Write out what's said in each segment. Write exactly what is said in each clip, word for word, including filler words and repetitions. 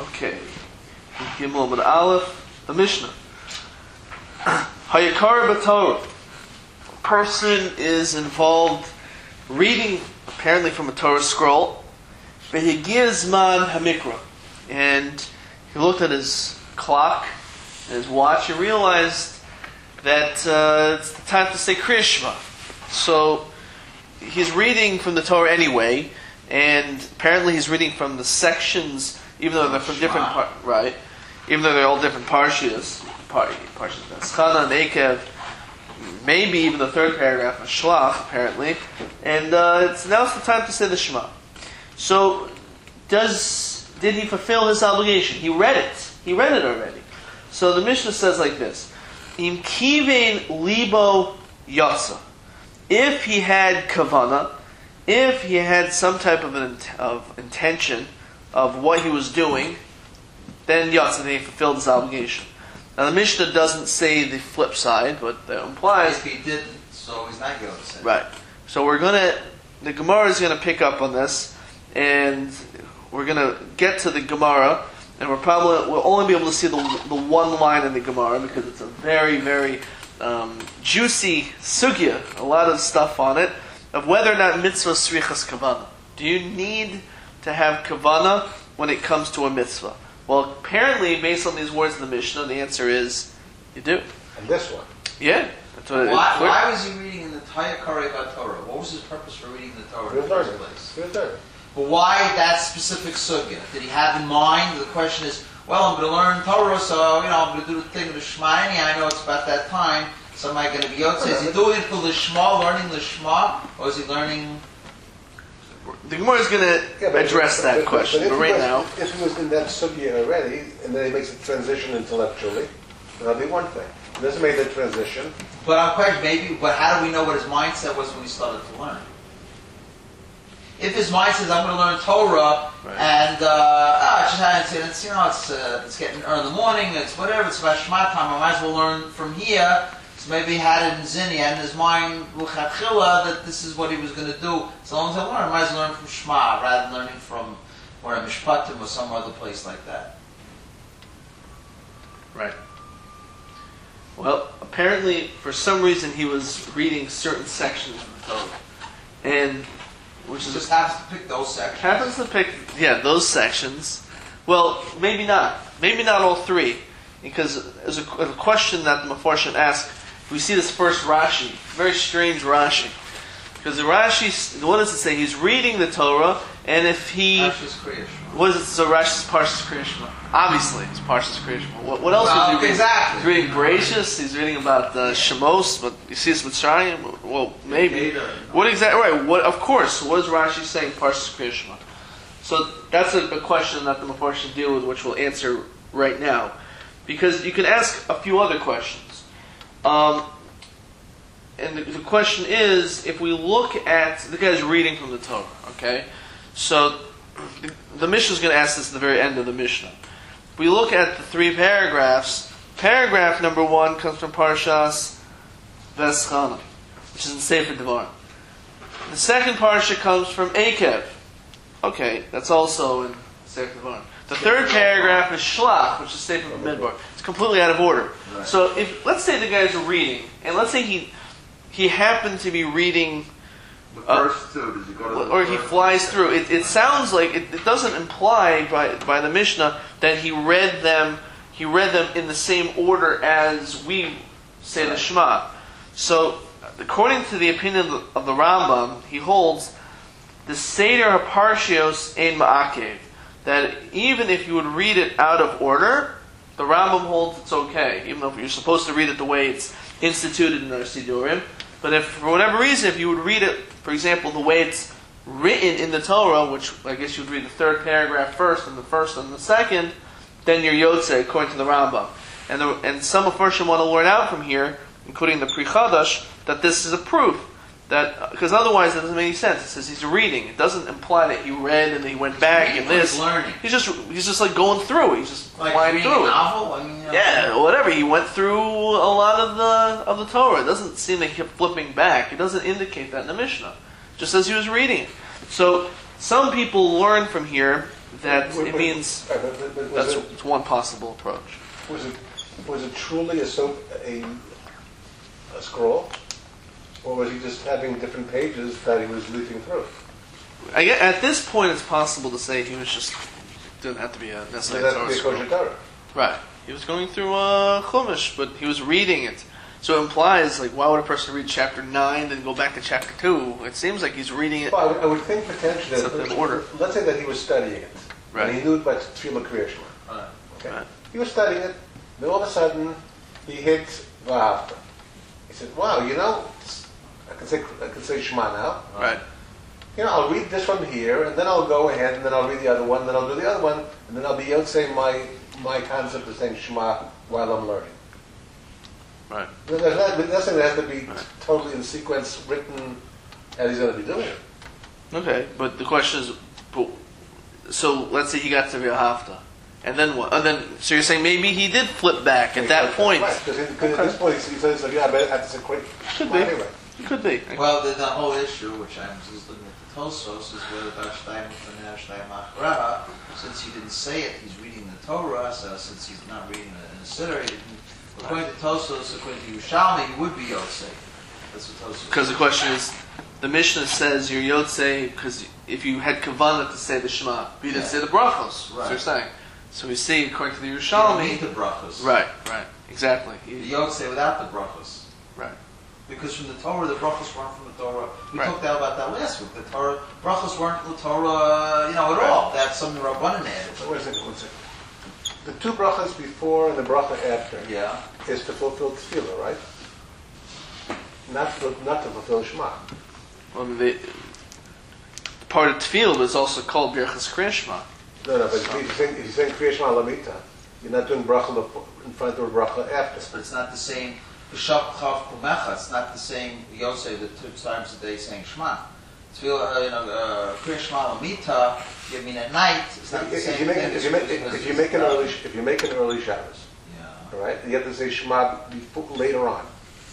Okay. Gimel Amud Aleph, the Mishnah. Hayakar b'Torah. A person is involved reading, apparently from a Torah scroll. V'higizman hamikra. And he looked at his clock, and his watch, and realized that uh, it's the time to say Kriya Shema. So he's reading from the Torah anyway, and apparently he's reading from the sections, even though they're from different par- right, even though they're all different parshas, par- parshas Eschana and Ekev, maybe even the third paragraph of Shlach, apparently, and uh, it's now it's the time to say the Shema. So does did he fulfill his obligation? He read it. He read it already. So the Mishnah says like this: Im kivein libo yatsa. If he had kavana, if he had some type of an of intention of what he was doing, then yatsa, then he fulfilled his obligation. Now the Mishnah doesn't say the flip side, but that implies if he didn't, so he's not yotza. Right. So we're gonna the Gemara is gonna pick up on this, and we're gonna get to the Gemara, and we're probably we'll only be able to see the the one line in the Gemara because it's a very very um, juicy sugya, a lot of stuff on it of whether or not mitzvah srichas kavana. Do you need to have kavana when it comes to a mitzvah? Well, apparently, based on these words in the Mishnah, the answer is you do. And this one? Yeah. That's what Why, it, why was he reading in the Taya Karei Torah? What was his purpose for reading the Torah in the first place? Good learning. But why that specific sugya? Did he have in mind? The question is, well, I'm going to learn Torah, so you know I'm going to do the thing of the Shema. I know it's about that time. So am I going to be yotze? Is he doing it for Lishma, learning Lishma, or is he learning? The Gemara is going to Yeah, but- address that but- but- question, but but, if he right was- now, If he was in that sugya already, and then he makes a transition intellectually, that'll be one thing. He doesn't make the transition. But I'm quite maybe. But how do we know what his mindset was when he started to learn? If his mind says, "I'm going to learn Torah," Right. and uh, oh, it's just it's, it's you know it's uh, it's getting early in the morning, it's whatever, it's about Shema time. I might as well learn from here. So maybe he had it in Zini and in his mind l'chadchila that this is what he was going to do. So long as I learn, I might as well learn from Shema rather than learning from or a Mishpatim or some other place like that. right. Well, apparently, for some reason, he was reading certain sections from the Torah, and which He is just happens to pick those sections. happens to pick, yeah, those sections. Well, maybe not. Maybe not all three, because there's a, a question that the Mefarshim asked. We see this first Rashi, very strange Rashi, because the Rashi, what does it say? He's reading the Torah, and if he, Parshas Kriya Shema. what is it? So Rashi's Parshas Kriya Shema. Obviously, it's Parshas Kriya Shema. What, what else Well, was he reading? exactly. He's reading Bereshis. He's reading about uh, Shemos, but you see it's Mitzrayim. Well, maybe. What exactly? Right. What? Of course. What is Rashi saying? Parshas Kriya Shema. So that's a, a question that the Mefarshim deal with, which we'll answer right now, because you can ask a few other questions. Um, and the, the question is, if we look at the guy's reading from the Torah, okay? So the, the Mishnah is going to ask this at the very end of the Mishnah. If we look at the three paragraphs, paragraph number one comes from Parshas Veschana, which is in Sefer Devarim. The second parsha comes from Ekev. Okay, that's also in Sefer Devarim. The third paragraph is Shlach, which is Sefer Midbar. It's completely out of order. Right. So if let's say the guy's reading, and let's say he he happened to be reading, The Uh, first two, did you go to the or he first? flies through. It, it sounds like it, it doesn't imply by by the Mishnah that he read them. He read them in the same order as we say the Shema. So, according to the opinion of the, of the Rambam, he holds the Seder HaParshios Ein Ma'akev, that even if you would read it out of order, the Rambam holds it's okay, even though you're supposed to read it the way it's instituted in our Sidurim. But if, for whatever reason, if you would read it, for example, the way it's written in the Torah, which I guess you would read the third paragraph first and the first and the second, then you're Yotze, according to the Rambam. And, the, and some of Mefarshim want to learn out from here, including the Pri Chadash, that this is a proof. That because otherwise it doesn't make any sense. It says he's reading. It doesn't imply that he read and then he went back and this. He's learning. He's just he's just like going through. He's just Like flying reading through a it. novel? I mean, you know, Yeah, whatever. He went through a lot of the of the Torah. It doesn't seem that he kept flipping back. It doesn't indicate that in the Mishnah. It just says he was reading. So some people learn from here that Was- it was- means right, but- but- but was that's it- it's one possible approach. Was it, was it truly a, so, a, a scroll? Or was he just having different pages that he was leafing through? I get, at this point, it's possible to say he was just didn't have to be a So necessary that's Torah the scroll. kosher Torah. Right. He was going through uh, Chumash, but he was reading it. So it implies, like, why would a person read chapter nine then go back to chapter two? It seems like he's reading it. Well, I would, I would think potentially It's that, in order. let's say that he was studying it. Right. And he knew about Tefillah Kriya Shema. Right. Okay? Right. He was studying it, then all of a sudden, he hit V'ahavta. He said, wow, you know, I can say, I can say Shema now. Right. You know, I'll read this one here, and then I'll go ahead, and then I'll read the other one, then I'll do the other one, and then I'll be able to say my, my concept of saying Shema while I'm learning. Right. There's not, there's nothing that has to be Right. totally in sequence written as he's going to be doing it. Okay, but the question is, but, so let's say he got to V'ahavta, and then what? And then, so you're saying maybe he did flip back at that point? Right, because at Okay. this point he says, yeah, I better have to say quick. Could be. Anyway. Could be. Well, the, the whole issue, which I'm just looking at the Tosos, is whether Dashtaim Ufaneh Shtayim Achra, since he didn't say it, he's reading the Torah, so since he's not reading it in a siddur, he didn't. According to Tosos, according to Yerushalmi, he would be Yotzei. That's what Tosos. Because the question is, the Mishnah says you're Yotzei because if you had kavanah to say the Shema, but you didn't Yeah. say the brachos. That's what Right. you're saying. So we see according to the You don't Yerushalmi. need the brachos. Right, right, exactly. The You- Yotzei without the brachos. Right. Because from the Torah, the brachos weren't from the Torah. We Right. talked about that last week. The Torah brachos weren't the Torah, you know, at all. That's something Rabbanan added. Wait a second, one second. The two brachas before and the bracha after Yeah. is to fulfill tefillah, right? Not to, not to fulfill Shema. Well, the part of tefillah is also called birchas Kriya Shema. No, no, but if you're saying, if you're saying Kriya Shema Lamita, you're not doing bracha in front of a bracha after. But it's not the same. B'shab chav kumecha. It's not the same. Yosef the two times a day saying Shema. Tefillah, uh, you know, uh, Kriya Shema Lamita. You mean at night? It's not the If same you make, thing. if you make, if you make an early, if you make an early Shabbos, Yeah. all right, you have to say Shema before, later on,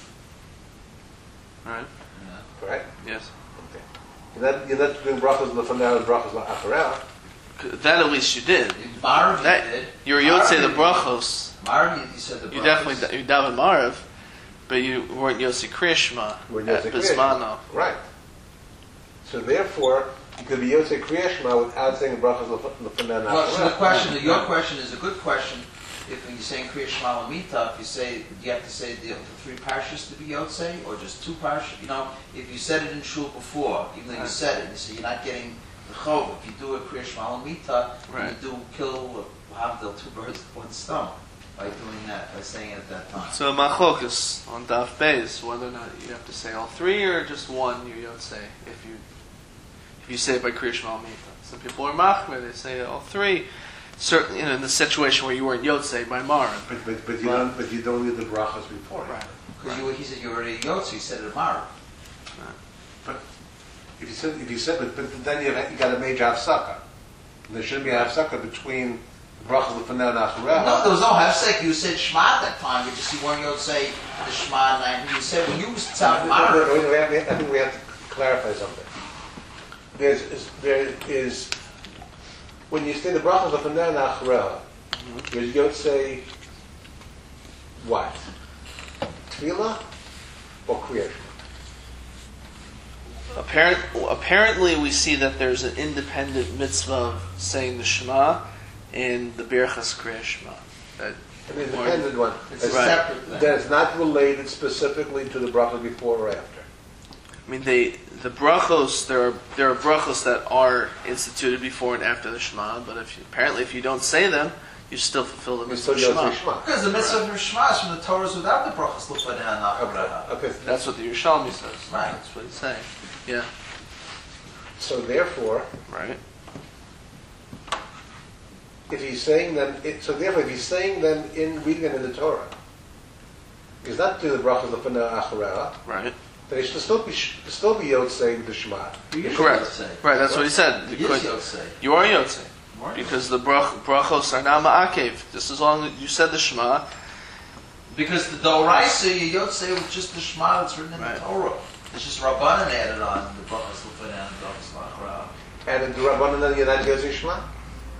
Right? Yeah. correct? Yes. Okay. You're not, you're not doing brachas lefanah and brachas la'acharah. That at least you did. Marv, you That did. you're Yotzei the Marv, brachos. Marv, you, you said the brachos. You definitely you daven Marav, but you weren't Yotzei Kriya Shema We're at Yotzei Kriya Shema. Bismano. Right. So therefore, you could be Yotzei Kriya Shema without saying brachas lefanah and Well, so the acharah. question, your question is a good question. If when you're saying Kriya Shema Lamita, if you say, do you have to say the, the three parshas to be Yotzei, or just two parshas? You know, if you said it in shul before, even though you Right. said it, you say you're not getting the chov. If you do a Kriya Shema Lamita, Right. you do kill Havdil, two birds with one stone, by doing that, by saying it at that time. So machokus on Daf Beis, whether or not you have to say all three or just one, you Yotzei. If you if you say it by Kriya Shema Mita, some people are machmer, they say all three. Certainly, you know, in the situation where you weren't Yotzei by Marav. But, but, but, you Right. don't, but you don't need the brachas before. Right. Because you, he said you were already Yotzi, he said it Marv. But if you said, if you said, but, but then you you got a major hafsaka. There shouldn't be a hafsaka between brachas lefanah and acharah. No, there was no hefsek. You said Shema at that time, but just you weren't Yotzei the Shema nine. You said when you was telling No, no, Marv. no, we have- we have- I think we have to clarify something. There's, is, there is, when you say the brachas of Hanan Acharah, you don't say what? Tefillah or Kriya? Apparent, apparently, we see that there's an independent mitzvah of saying the Shema and the Birchas Kriya Shema. That, An independent one. It's a Right. separate thing. That's not related specifically to the brachas before or after. I mean, they the brachos. There are there are brachos that are instituted before and after the Shema. But if you, apparently, if you don't say them, you still fulfill the You mitzvah still of don't Shema. say Shema. Because the mitzvah of Shema is from the Torahs without the brachas l'fanei ha'nachra. Okay, okay. That's what the Yerushalmi says. Right. That's what he's saying. Yeah. So therefore, Right. if he's saying them, it, so therefore, if he's saying them in reading them in the Torah, he's not doing the brachas of Acharah. Right. Then he should still be still be Yotzei the Shema. Correct. Yotzei. Right. That's what he said. He You is could- Yotzei. You are Yotzei. More Because the brach, brachos are not ma'akev. Just as long as you said the Shema. Because the Doraisa, you Yotzei with just the Shema that's written in Right. the Torah. It's just Rabbanan added on the brachas l'fanei and brachas l'achra. And in the Rabbanan, then you're not Yotzei Shema?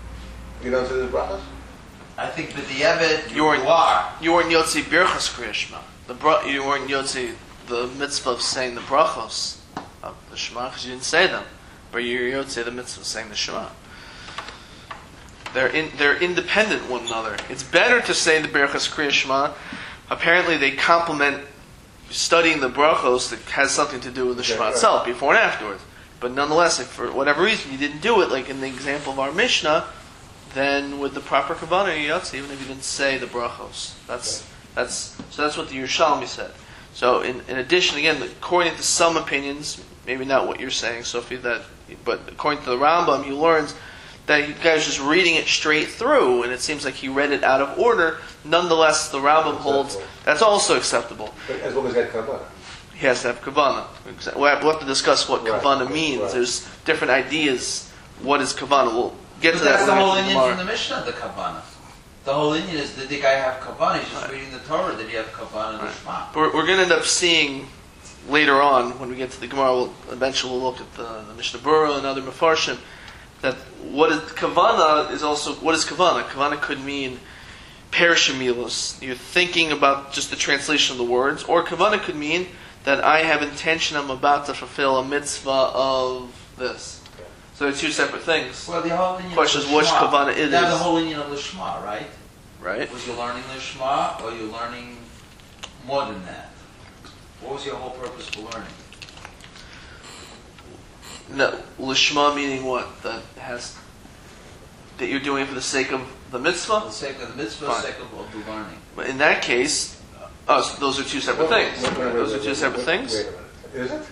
You don't say the brachas? I think b'di'evet You were- you are. You weren't Yotzi Birchas Kriya Shema. The bra- you weren't Yotzi the mitzvah of saying the brachos of the Shema because you didn't say them, but you're Yotzi the mitzvah of saying the Shema. They're in, they're independent one another. It's better to say the Birchas Kriya Shema. Apparently, they complement studying the brachos that has something to do with the Okay, Shema right. itself, before and afterwards. But nonetheless, if for whatever reason you didn't do it, like in the example of our Mishnah, then with the proper kavanah, you yotze, even if you didn't say the brachos. That's that's so. That's what the Yerushalmi said. So, in, in addition, again, according to some opinions, maybe not what you're saying, Sophie, that, but according to the Rambam, you learned that you guys just reading it straight through, and it seems like he read it out of order. Nonetheless, the Rambam holds that's also acceptable. But as long as that kavanah. He has to have kavanah. We'll have we'll have to discuss what Right, kavanah means. right. There's different ideas. What is kavanah? We'll get to But that that's the when we whole get to Indian from the tomorrow. Mishnah, the kavanah. The whole Indian is, did the guy have kavanah? He's just Right. reading the Torah. Did he have kavanah in the Right. Shema? We're, we're going to end up seeing later on when we get to the Gemara. We'll, eventually, we'll look at the, the Mishnah Berurah and other Mefarshim. That what is kavanah is also what is kavanah. Kavanah could mean perishamilos. You're thinking about just the translation of the words, or kavanah could mean that I have intention. I'm about to fulfill a mitzvah of this. So they're two separate things, Well, the whole Indian Question of is which Lishma. kavanah it Now, is. the whole Indian of Lishma, right? right? Was you learning Lishma, or you learning more than that? What was your whole purpose for learning? No, lishma meaning what? That has that you're doing it for the sake of the For mitzvah. the sake of the mitzvah, Fine. sake of, of the learning. But in that case, oh, so those are two separate Wait, things. wait, wait, right? wait, Those wait, are two wait, separate wait, things. Wait a minute. Is it?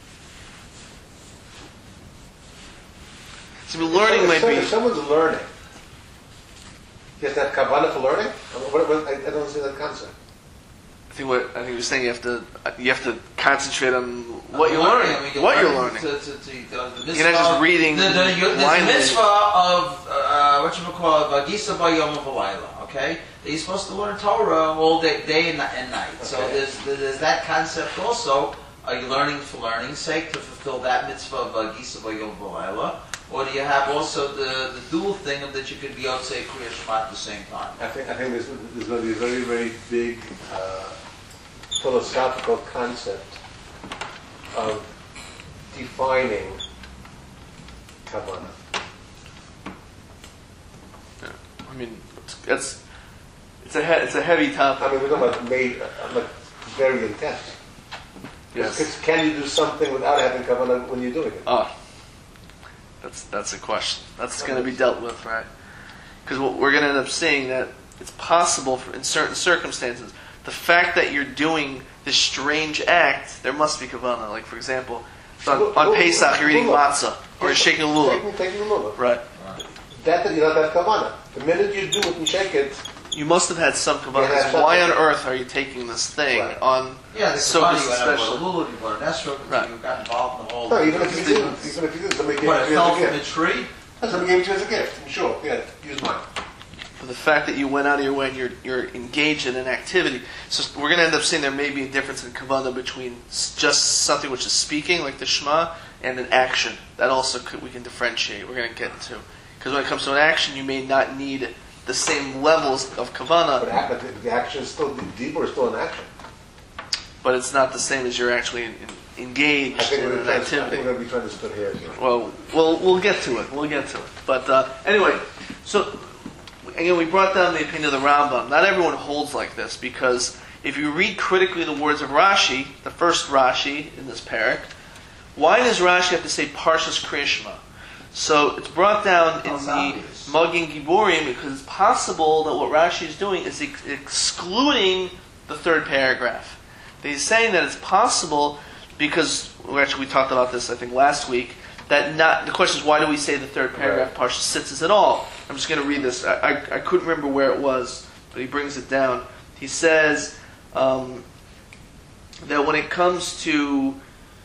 So learning if might someone- be. If someone's learning, he has to have kavanah for learning? I, mean, what, what, I, I don't understand that concept. I think what I think you're saying you have to you have to concentrate on what you're Learning, learning, I mean, you're what you're learning learning. To, to, to, the, the You're not just reading The, the, you, there's a blindly. mitzvah of uh, what you call it, Vagisa Bayom Valayla. Okay, that you're supposed to learn Torah all day, day and, and night. So Okay. there's there's that concept also. Are you learning for learning's sake to fulfill that mitzvah of Vagisa Bayom Valayla? Or do you have also the, the dual thing of that you could be Yotzei Kriya Shema at the same time? I think, I think there's, there's going to be a very, very big uh, philosophical concept of defining kavanah. I mean, it's it's, it's a he, it's a heavy topic. I mean, we're talking about made, uh, like, very intense. Yes. Because can you do something without having kavanah when you're doing it? Oh, that's that's a question. That's going to be dealt with, right? Because we're going to end up seeing that it's possible for, in certain circumstances, the fact that you're doing this strange act, there must be kavanah. Like for example, so on, on Pesach you're eating matzah or you're shaking a lulav, Taking, taking a lulav. right? That, that you don't have kavanah. The minute you do it and shake it, You must have had some kavanah. You had 'cause why on something. earth are you taking this thing Right. on? Yeah, the So Kabbalah, this you is went out special. for a lulav, you bought an esrog, Right. you got involved in the whole. no, even if you do, Students. even if you do, somebody gave What, it it to you fell as a from the gift. tree? Somebody gave it to you as a gift. Sure, yeah, use mine. For the fact that you went out of your way and you're, you're engaged in an activity. So we're going to end up seeing there may be a difference in kavanah between s- just something which is speaking, like the Shema, and an action. That also could, we can differentiate. We're going to get into. Because when it comes to an action, you may not need the same levels of But kavanah, act- but the, the action is still, the deeper is still an action. but it's not the same as you're actually in, in, I engaged think in we're an trying, I think activity. we're going to be trying to split hairs here. Well, we'll we'll get to it. We'll get to it. But uh, anyway, so again, we brought down the opinion of the Rambam. Not everyone holds like this because if you read critically the words of Rashi, the first Rashi in this parak, why does Rashi have to say Parshas Kriya Shema? So it's brought down in That's the obvious. Magin Giborim because it's possible that what Rashi is doing is ex- excluding the third paragraph. He's saying that it's possible because well, actually we talked about this I think last week. That not the question is why do we say the third paragraph Right. Parsha Sitzes at all? I'm just going to read this. I, I I couldn't remember where it was, but he brings it down. He says um, that when it comes to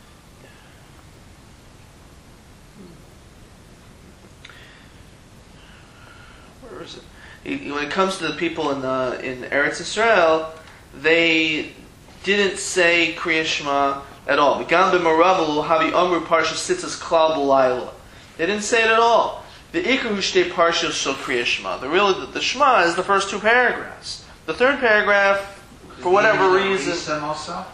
where is it? He, when it comes to the people in uh, in Eretz Israel, they didn't say Kriya Shema at all. They didn't say it at all. the Ikar Shtei Parshas Shel Kriyas Shema. The really the, the Shema is the first two paragraphs. The third paragraph, for whatever reason, Them also?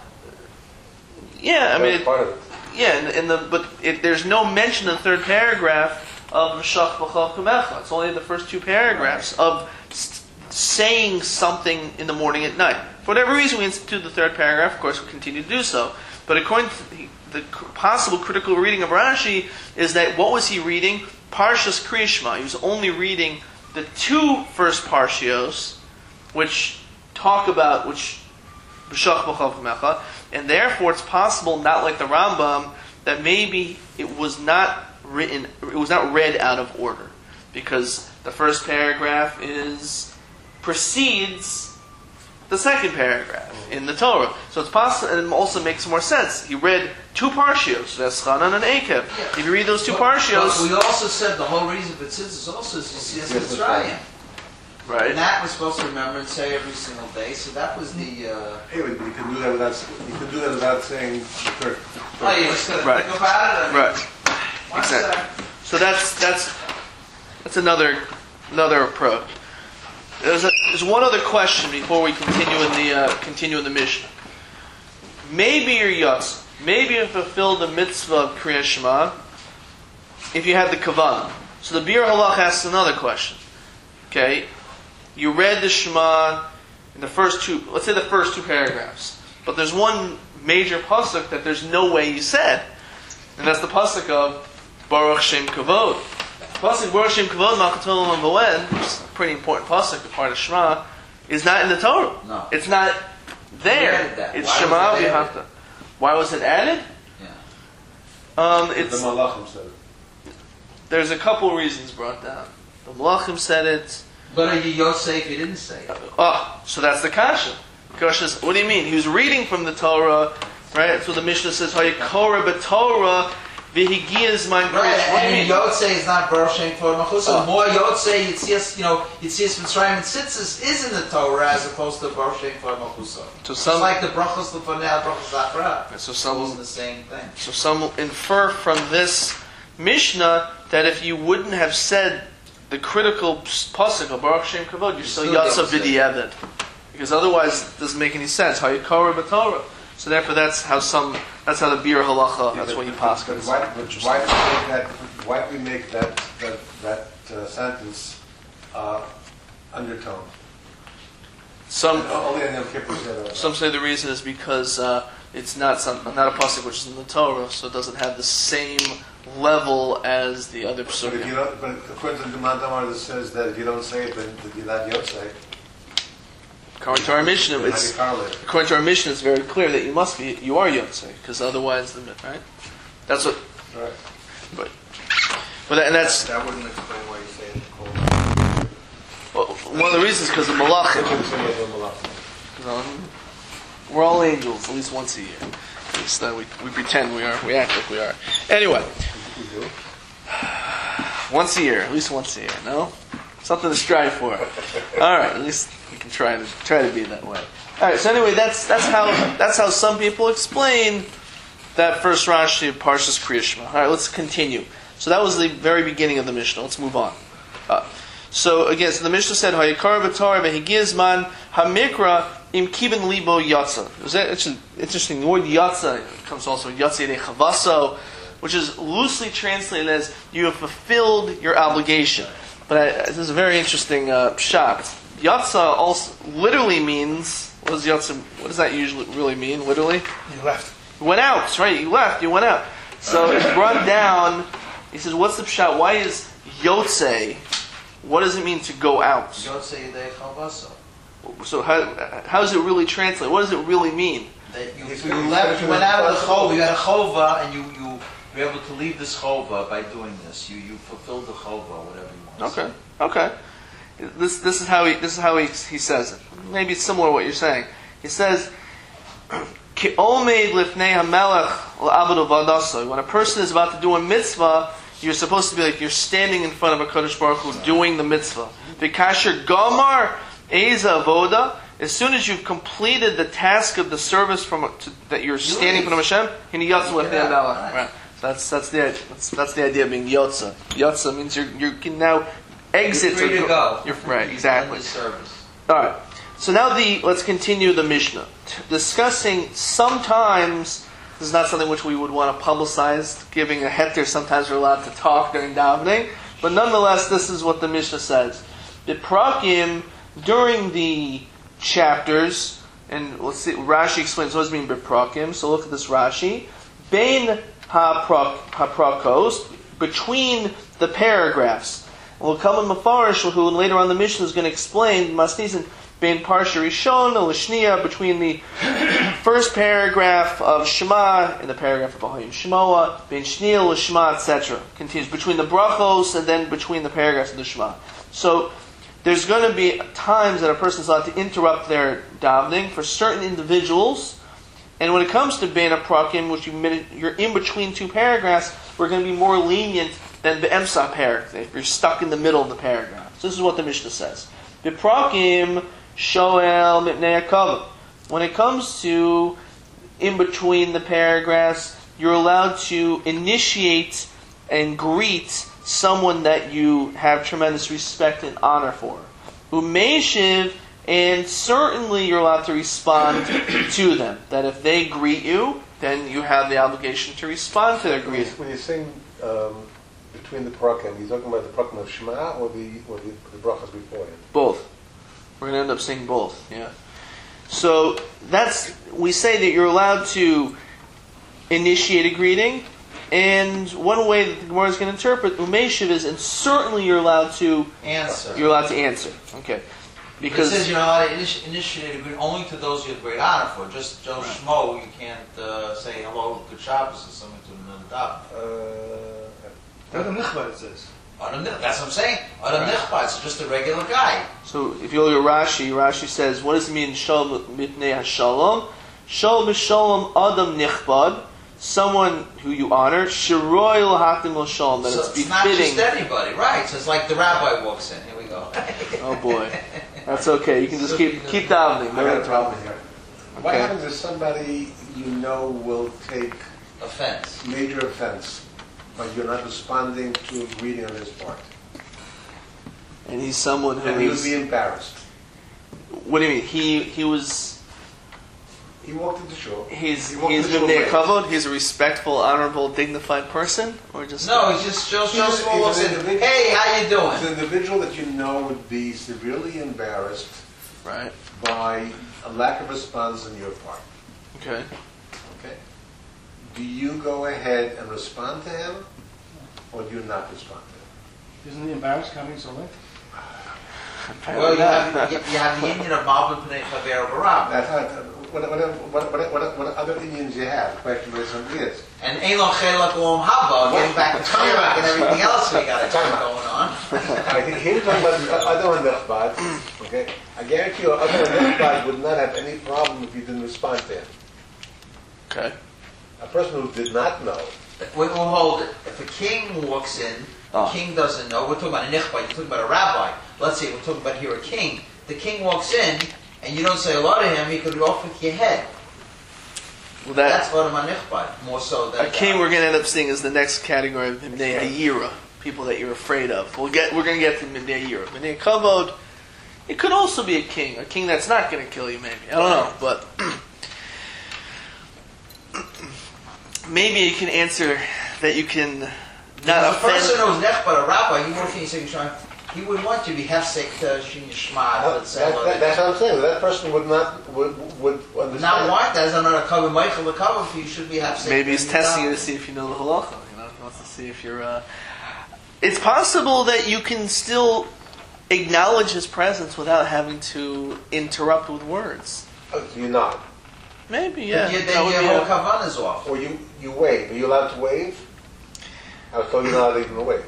yeah, I mean, That's it, part of it. yeah, in, in the but it, there's no mention in the third paragraph of Meshach B'Chav Kamecha. It's only the first two paragraphs of s- saying something in the morning at night. For whatever reason, we institute the third paragraph. Of course, we continue to do so. But according to the, the possible critical reading of Rashi, is that what was he reading? Parshas Kriyas Shema. He was only reading the two first parshios, which talk about which B'Shach B'Chav Kamecha, and therefore it's possible, not like the Rambam, that maybe it was not written, it was not read out of order, because the first paragraph is precedes the second paragraph in the Torah. So it's possible, and it also makes more sense. He read two parshios, that's Chanan and Akev. If you read those two But- parshios, But we also said the whole reason for tzitz is also is you see as Mitzrayim. right? And that we're supposed to remember and say every single day. So that was the. Uh, Hey, but you can do that without, you can do that without saying the third. oh, you just gotta Right. think about it. I mean, Right. one Exactly. sec. So that's that's that's another another approach. There's, a, there's one other question before we continue in the uh, continue in the Mishnah. Maybe you're yatz. Maybe you fulfilled the mitzvah of Kriyas Shema if you had the kavanah. So the Bir Halach asks another question. Okay, you read the Shema in the first two. Let's say the first two paragraphs, but there's one major pasuk that there's no way you said, and that's the pasuk of Baruch Shem Kavod. Pasuk Baruch Shem Kavod Malchatolam and Boed, which is a pretty important pasuk, a part of Shema, is not in the Torah. No. It's not Who there. added that? It's Why Shema was it added? V'Hafta. Why was it added? Yeah. Um, The it's Malachim said it. there's a couple reasons brought down. The Malachim said it. But are you Yosef if you didn't say it? Oh, so that's the kasha. Kasha says, what do you mean? He was reading from the Torah, right? That's what the Mishnah says. Hayikora b'Torah v'higiyaz mein Right, Kriyash. What do you and mean? Yotzei is not Baruch Shem Kavod Malchusa. Oh. More Yotzei, Yitzias, you know, Yitzias Mitzrayim and Tzitzis is in the Torah as opposed to Baruch Shem Kavod Malchusa. So It's some, like the Brachos Lefanei, Brachos Achra. so It some, wasn't the same thing. so some infer from this Mishnah that if you wouldn't have said the critical pasuk of Baruch Shem Kavod, you're still Still Yatsa Yotze. B'diavad, because otherwise it doesn't make any sense. Hayikora b'Torah. So therefore, that's how some. That's how the Bir Halacha. That's what you pass. But why, but why do we make that, why do we make that, that, that uh, sentence uh, undertone? Some And only in Yom Kippur said that. some say the reason is because uh, it's not some, not a pasuk which is in the Torah, so it doesn't have the same level as the other But if you psukim. don't, but according to the Gemara Tamar that says that if you don't say it, then you're not Yotzei. According to our Mishnah, Then how do it's you correlate it? according to our Mishnah, it's very clear that you must be you are Yotzei, because otherwise the right. That's what. Right. But but and that's That wouldn't explain why you say it cold. well, one of the reasons because the malachim. You say it in Malachim. Um, we're all angels at least once a year. At least uh, we we pretend we are. We act like we are. Anyway, You do? once a year, at least once a year. No, something to strive for. All right, at least we can try to try to be that way. All right. So anyway, that's that's how that's how some people explain that first Rashi of Parshas Kriyas Shema. All right, let's continue. So that was the very beginning of the Mishnah. Let's move on. Uh, so again, so the Mishnah said, "Hayikar b'Torah v'higizman hamikra im kiben libo yatsa." Is that it's interesting? The word yatsa comes also yatsa de chavaso, which is loosely translated as "you have fulfilled your obligation." But I, this is a very interesting uh, shot. Yatsa also literally means what does yatsa? What does that usually really mean? Literally, You left. you went out, right? You left. You went out. So it's brought down. He says, "What's the pshat? Why is yotze? What does it mean to go out?" Yotzei Yidei Chalvaso. So how how does it really translate? What does it really mean? That you, Yes, you we- left, you we- went out of the we- chova, you had a chova, and you, you were able to leave this chova by doing this. You you fulfilled the chova, whatever you want to Okay, okay. This this is how he this is how he he says it. Maybe it's similar to what you're saying. He says, "Ki omeid lifnei hamelech la'abadu v'adasa." When a person is about to do a mitzvah, you're supposed to be like you're standing in front of a Kadosh Baruch Hu doing the mitzvah. V'kasher gamar eza avoda. As soon as you've completed the task of the service from to, that you're standing in front of Hashem, hini yatzu lifnei Yeah, hamelech. right. Right. So that's that's the that's, that's the idea of being yotza. Yotza means you're you can now exit. You're free or to go. You're right, exactly. End of service. All right. So now the let's continue the Mishnah, discussing sometimes this is not something which we would want to publicize. Giving a heter, sometimes we're allowed to talk during davening, but nonetheless, this is what the Mishnah says. The prakim during the chapters, and let's see. Rashi explains what does it mean by prakim. So look at this Rashi. Bein ha-prakos, between the paragraphs. And we'll come in Mefarish, who later on the Mishnah is going to explain Masnizin bein parsha rishon l'shniya, between the first paragraph of Shema and the paragraph of Bahayim Shemoah, bein shniya l'shma, et cetera. Continues between the brachos and then between the paragraphs of the Shema. So there's going to be times that a person is allowed to interrupt their davening for certain individuals. And when it comes to bein prakim, which you, you're in between two paragraphs, we're going to be more lenient than be'emsa paragraph, if you're stuck in the middle of the paragraph. So this is what the Mishnah says. Be'prakim shoel mipnei hakavod. When it comes to in between the paragraphs, you're allowed to initiate and greet someone that you have tremendous respect and honor for. Umeishiv, and certainly you're allowed to respond to them. That if they greet you, then you have the obligation to respond to their When you, greeting. when you sing um, between the prakim, you're talking about the prakim of Shema or the or the, the brachas before it? Both. We're going to end up saying both. Yeah. So that's we say that you're allowed to initiate a greeting, and one way that the Gemara is going to interpret umeshiv is, and certainly you're allowed to Answer. you're allowed to answer. Okay. Because it says Because you're allowed to initi- initiate a greeting only to those you have great honor for. Just Joe Schmo, you can't uh, say hello, good Shabbos, or something to another daven. Uh, Adam Nichbad, it says. Adam Nich- That's what I'm saying. Adam Nichbad, it's just a regular guy. so if you look at Rashi, Rashi says, what does it mean shalom mitnei hashalom? Shalom b'shalom adam nichbad, someone who you honor. Shiroi l'hatim l'shalom, that So it's it's not befitting. just anybody, right? So it's like the rabbi walks in. Here we go. Oh boy, that's okay. You can just keep keep davening. I got a problem here. What Okay. happens if somebody you know will take Offense. major offense, but you're not responding to a greeting on his part? And he's someone who And he'll is. be embarrassed. What do you mean? He he was. He walked into shul. He's He walked he's into been shul there late. covered. He's a respectful, honorable, dignified person, or just No, he's just Joe He's Joe a- Schmo he's walks an in. individual. Hey, how you It's doing? an individual that you know would be severely embarrassed right. by a lack of response on your part. Okay. Okay? Do you go ahead and respond to him, or do you not respond to him? Isn't he embarrassed coming so late? Well, you have, you, you have the Indian of Malvin Pnei Chaver Barab. That's not, what, what, what, what, what, what other Indians you have? The question is somebody is. And Elon Chelak Olam Haba, getting back to Chirac and everything else we got Time out. going on. I think he's talking about the other one Nechbad. Okay? I guarantee you, other Nechbad would not have any problem if you didn't respond to him. Okay. A person who did not know. We will hold it. If a king walks in, the Oh. king doesn't know. We're talking about a nichbah. You're talking about a rabbi. Let's say we're talking about here a king. The king walks in, and you don't say hello to him. He could be off with your head. Well, That's that what I'm a nichbah. More so than a king we're going to end up seeing is the next category of Mibnei Hayira, people that you're afraid of. We'll get we're going to get to Mibnei Hayira. Mibnei Kavod, it could also be a king, a king that's not going to kill you. Maybe I don't know, but maybe you can answer that you can not a offend. person who's nichbah, a rabbi, you want to say Yishmael, he wouldn't want you to be hefsek to Shin Yishma. That, Let's say that, hello that, to that's him. what I'm saying. That person would not would would understand. Not want that. As another cover, Michael, the cover for you should be hefsek. Maybe he's testing you to see if you know the halacha. You know, he wants to see if you're. Uh... It's possible that you can still acknowledge his presence without having to interrupt with words. Oh, so you're not. Maybe, yeah. You, That then would your be whole a- kavan is off. Or you you wave. Are you allowed to wave? I was told you're not allowed to even wave.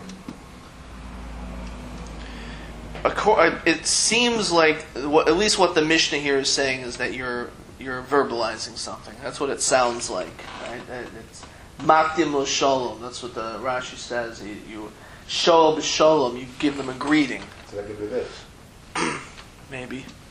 Acco- It seems like, what, at least what the Mishnah here is saying, is that you're you're verbalizing something. That's what it sounds like. Right? That It's makdim l'shalom. That's what the Rashi says. You, you shalom b'shalom. You give them a greeting. Did I give you this? Maybe.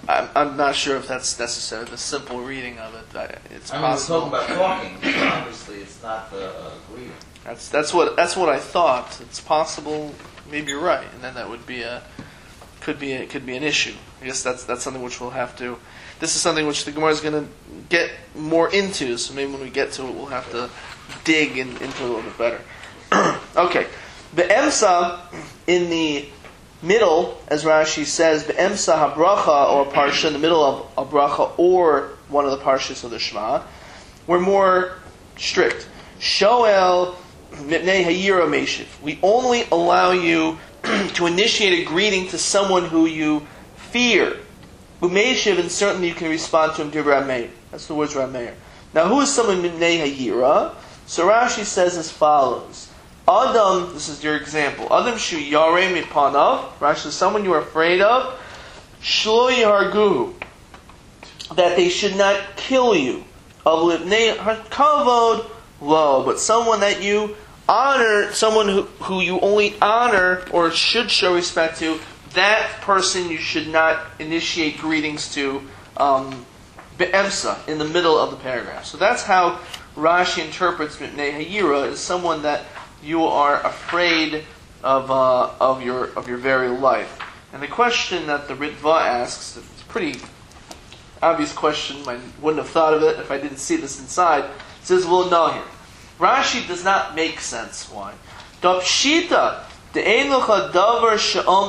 I'm, I'm not sure if that's necessary. The simple reading of it, I, it's I mean, possible. we're talking about talking. So obviously, it's not the uh, greeting. That's that's what that's what I thought. It's possible. Maybe you're right, and then that would be a could be a, could be an issue. I guess that's that's something which we'll have to. This is something which the Gemara is going to get more into. So maybe when we get to it, we'll have to dig in, into it a little bit better. Okay, the emsa in the middle, as Rashi says, the emsa habracha or parsha in the middle of a bracha or one of the parshas of the Shema, we're more strict. Shoel mipnei hayira meshiv. We only allow you to initiate a greeting to someone who you fear. Umeshiv, and certainly you can respond to him to Rav Meir. That's the words Rav Meir. Now, who is someone mipnei hayira? So Rashi says as follows. Adam, this is your example. Adam shu yarei mipanav. Rashi says someone you are afraid of. Shlo yiharguhu. That they should not kill you. Of lipnei hakavod lo. But someone that you honor, someone who, who you only honor or should show respect to, that person you should not initiate greetings to um, be'emsa, in the middle of the paragraph. So that's how Rashi interprets Mipnei Hayira, is someone that you are afraid of uh, of your of your very life. And the question that the Ritva asks, it's a pretty obvious question, I wouldn't have thought of it if I didn't see this inside, it says, well, no here. Rashi does not make sense. Why? Dapshita. What are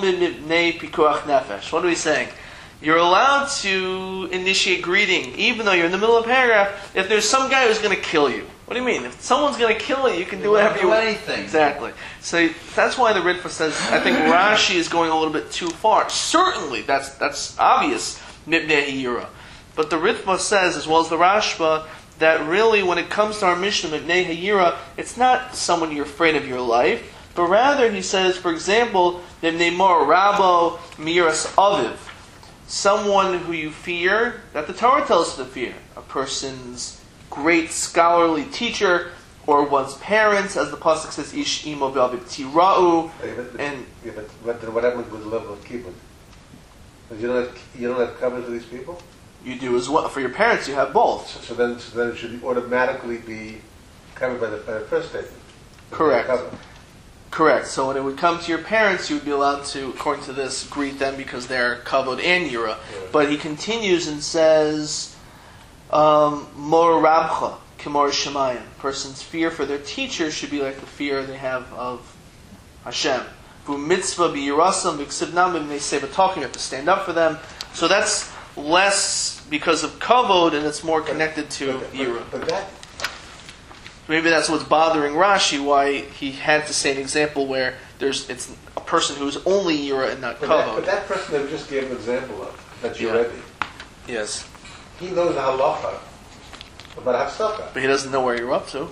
we saying? You're allowed to initiate greeting, even though you're in the middle of a paragraph, if there's some guy who's going to kill you. What do you mean? If someone's going to kill you, you can do whatever you want. Anything. Exactly. So that's why the Ritva says, I think Rashi is going a little bit too far. Certainly, that's that's obvious, Mibnei Hayira. But the Ritva says, as well as the Rashba, that really when it comes to our Mishnah, Mibnei Hayira, it's not someone you're afraid of your life, but rather, he says, for example, Nemor Rabo Miras Aviv, someone who you fear, that the Torah tells us to fear, a person's great scholarly teacher, or one's parents, as the pasuk says, Ish imo v'aviv tira'u, and yeah, but, but then what happens with the level of kibbutz? You don't have you don't have cover for these people. You do as well. For your parents, you have both. So, so then, so then it should automatically be covered by the, by the first statement. Correct. Correct. So when it would come to your parents, you would be allowed to, according to this, greet them because they're kavod and yira. Yeah. But he continues and says, um, "Mor rabcha k'mor shemayim." Person's fear for their teacher should be like the fear they have of Hashem. V'u mitzvah b'yirasam v'ksibnam, and they say, but talking, you have to stand up for them. So that's less because of kavod, and it's more connected to but, but, yira. But, but that. Maybe that's what's bothering Rashi, why he had to say an example where there's it's a person who's only Yira and not But Kavod. that, but that person that we just gave an example of, that you Yeah. read, Yes. he knows the halacha about Hafsaka. But he doesn't know where you're up to.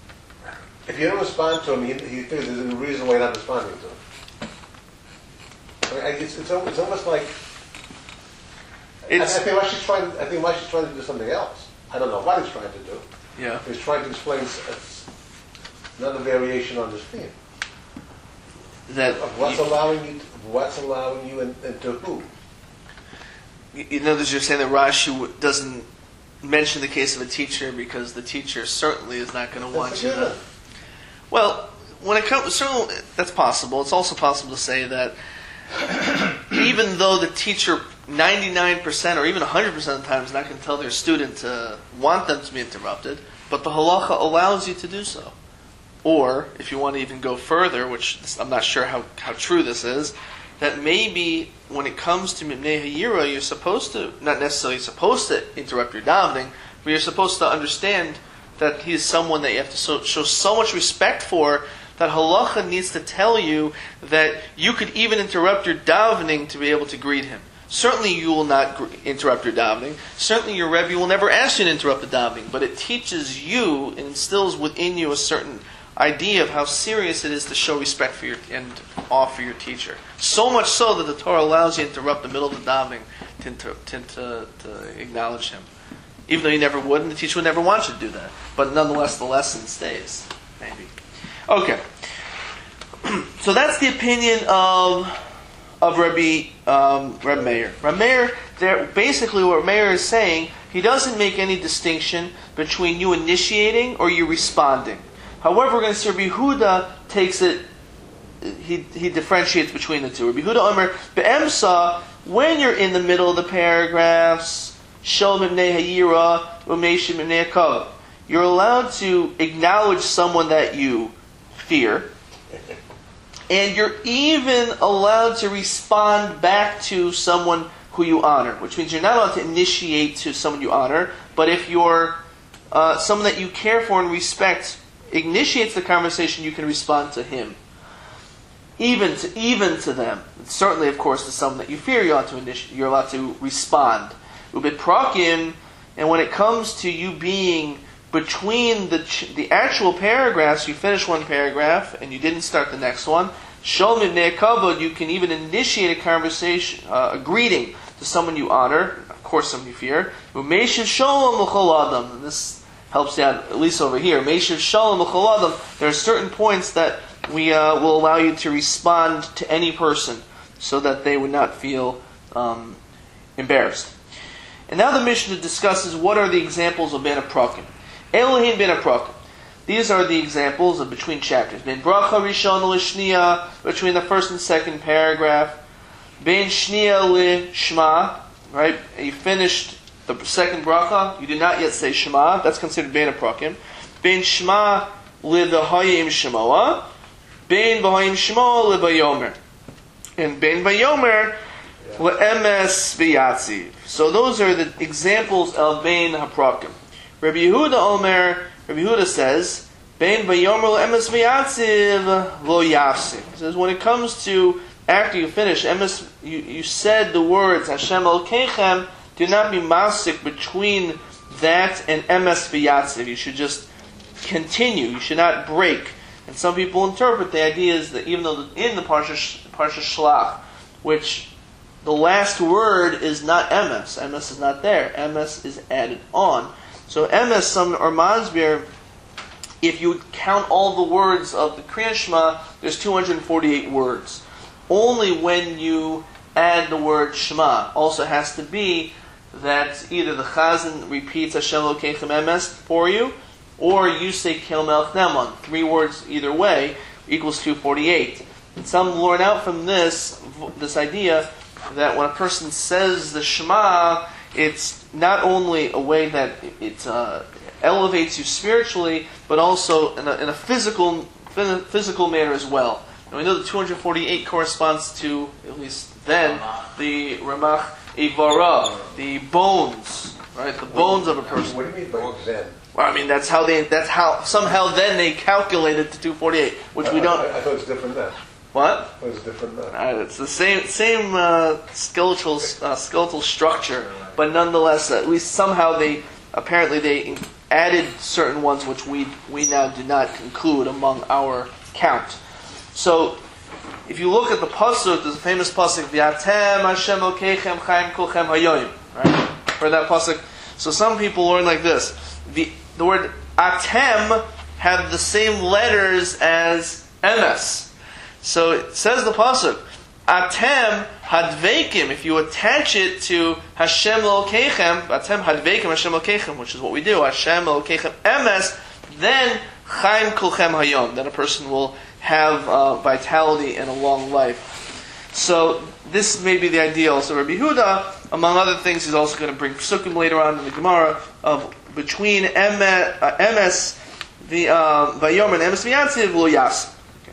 If you don't respond to him, he, he thinks there's a reason why you're not responding to him. I mean, it's, it's, al- it's almost like I, I It's, think Rashi's trying. I think Rashi's trying to do something else. I don't know what he's trying to do. yeah. He's trying to explain s- another variation on this theme That of what's you, allowing you, to, what's allowing you, and, and to who. you know that you're saying that Rashi w- doesn't mention the case of a teacher because the teacher certainly is not going to want That's you a to. given. Well, when it comes, certainly that's possible. It's also possible to say that even though the teacher ninety-nine percent or even one hundred percent of the time is not going to tell their student to want them to be interrupted, but the halacha allows you to do so. Or, if you want to even go further, which I'm not sure how, how true this is, that maybe when it comes to Mibnei Hayira, you're supposed to, not necessarily supposed to interrupt your davening, but you're supposed to understand that he is someone that you have to so, show so much respect for that halacha needs to tell you that you could even interrupt your davening to be able to greet him. Certainly you will not gr- interrupt your davening. Certainly your Rebbe will never ask you to interrupt the davening, but it teaches you and instills within you a certain idea of how serious it is to show respect for your and awe for your teacher. So much so that the Torah allows you to interrupt the middle of the davening to, inter- to, to, to acknowledge him. Even though you never would, and the teacher would never want you to do that. But nonetheless, the lesson stays. Maybe. Okay. So that's the opinion of of Rabbi um, Rabbi Meir. Rabbi Meir, there, basically what Meir is saying, he doesn't make any distinction between you initiating or you responding. However, we're going to see Rabbi Yehuda takes it, he he differentiates between the two. Rabbi Yehuda Omer, be'emsa, when you're in the middle of the paragraphs, Shalom ibnei hayira, u'meishim ibnei hakavod, you're allowed to acknowledge someone that you fear, and you're even allowed to respond back to someone who you honor, which means you're not allowed to initiate to someone you honor, but if you're uh, someone that you care for and respect initiates the conversation, you can respond to him. Even to even to them. Certainly, of course, to someone that you fear, you're allowed to initi- you're allowed to respond. Ubit prakim, and when it comes to you being between the ch- the actual paragraphs, you finish one paragraph and you didn't start the next one. Shalom ibnei hakavod, you can even initiate a conversation, uh, a greeting to someone you honor, of course, someone you fear. Umeishiv shalom l'chol adam, and this helps you out at least over here. Meishiv shalom l'chol adam. There are certain points that we uh, will allow you to respond to any person, so that they would not feel um, embarrassed. And now the Mishnah discusses what are the examples of ben haprakim. Elohim ben haprakim. These are the examples of between chapters. Ben bracha rishon l'shniya, between the first and second paragraph. Ben shniya l'shma, right? You finished the second bracha, you did not yet say shema. That's considered ben haprakim. Ben shma l'v'hayim shemoa. Ben v'hayim shemoa l'vayomer. And ben vayomer l'emes v'yatziv. So those are the examples of ben haprakim. Rabbi Yehuda Omer, Rabbi Yehuda says, Ben vayomer l'emes v'yatziv lo yafsim. He says, when it comes to after you finish, emes, you, you said the words Hashem Elokeichem, do not be masik between that and emes v'yatziv. You should just continue. You should not break. And some people interpret the idea is that even though in the Parsha, Parsha Shlach, which the last word is not emes, emes is not there. Emes is added on. So emes, some or Masbir, if you count all the words of the Kriya Shema, there's two hundred forty-eight words. Only when you add the word Shema also has to be that either the Chazan repeats Hashem Elokeichem emes for you, or you say Kel Melech Neman. Three words either way equals two hundred forty-eight. And some learn out from this this idea that when a person says the Shema, it's not only a way that it uh, elevates you spiritually, but also in a, in a physical physical manner as well. And we know the two hundred forty-eight corresponds to, at least then, the Ramach Ivara, the bones, right? The bones of a person. What do you mean by then? Well, I mean that's how they that's how somehow then they calculated to two hundred forty-eight, which I, we don't. I, I thought it was different then. What? It was different then. Uh, it's the same same uh, skeletal uh, skeletal structure, but nonetheless, at least somehow they apparently they added certain ones which we we now do not include among our count. So, if you look at the pasuk, there's a famous pasuk, "V'atem Hashem Elokeichem Chaim Kulchem Hayoyim." Right? For that pasuk. So some people learn like this: the the word "atem" have the same letters as emes. So it says the pasuk, "Atem hadveikim." If you attach it to Hashem Elokeichem, "Atem hadveikim Hashem Elokeichem," which is what we do, Hashem Elokeichem emes, then Chaim Kulchem Hayom. Then a person will have uh, vitality and a long life. So this may be the ideal. So Rabbi Yehuda, among other things, he's also going to bring psukim later on in the Gemara of between emes, uh, emes the vayomer and emes v'yatziv lo yas.